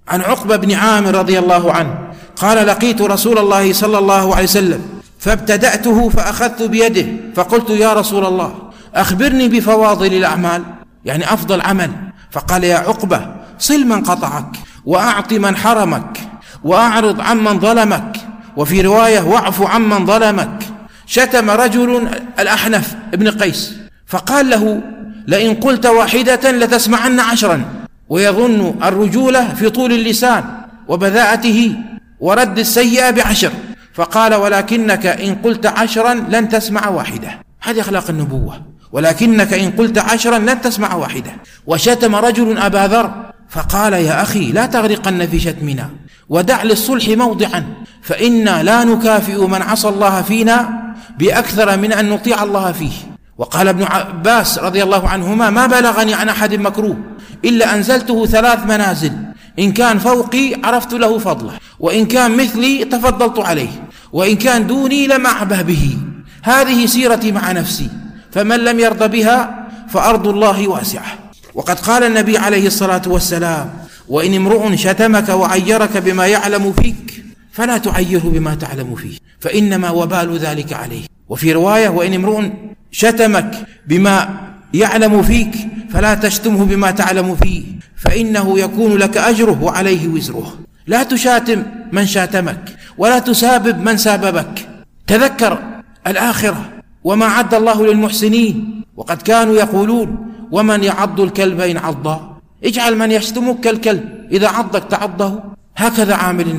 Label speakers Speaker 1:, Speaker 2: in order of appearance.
Speaker 1: عن عقبة بن عامر رضي الله عنه قال: لقيت رسول الله صلى الله عليه وسلم فابتدأته فأخذت بيده فقلت: يا رسول الله أخبرني بفواضل الأعمال، يعني أفضل عمل. فقال: يا عقبة صل من قطعك، وأعط من حرمك، وأعرض عمن ظلمك، وفي رواية: واعف عمن ظلمك. شتم رجل الأحنف ابن قيس فقال له: لئن قلت واحدة لتسمعن 10. ويظن الرجولة في طول اللسان وبذاءته ورد السيئة ب10. فقال: ولكنك إن قلت 10 لن تسمع واحدة. هذه أخلاق النبوة، ولكنك إن قلت 10 لن تسمع واحدة. وشتم رجل أبا ذر فقال: يا أخي لا تغرقن في شتمنا، ودع للصلح موضعا، فإنا لا نكافئ من عصى الله فينا بأكثر من أن نطيع الله فيه. وقال ابن عباس رضي الله عنهما: ما بلغني عن أحد مكروه إلا أنزلته 3 منازل، إن كان فوقي عرفت له فضله، وإن كان مثلي تفضلت عليه، وإن كان دوني لم أعبه به. هذه سيرتي مع نفسي، فمن لم يرضى بها فأرض الله واسعة. وقد قال النبي عليه الصلاة والسلام: وإن امرؤ شتمك وعيرك بما يعلم فيك فلا تعيره بما تعلم فيه، فإنما وبال ذلك عليه. وفي رواية: وإن امرؤ شتمك بما يعلم فيك فلا تشتمه بما تعلم فيه، فإنه يكون لك أجره وعليه وزره. لا تشاتم من شاتمك، ولا تسابب من ساببك. تذكر الآخرة وما عد الله للمحسنين، وقد كانوا يقولون: ومن يعض الكلب إن عضه، اجعل من يشتمك كالكلب إذا عضك تعضه. هكذا عامل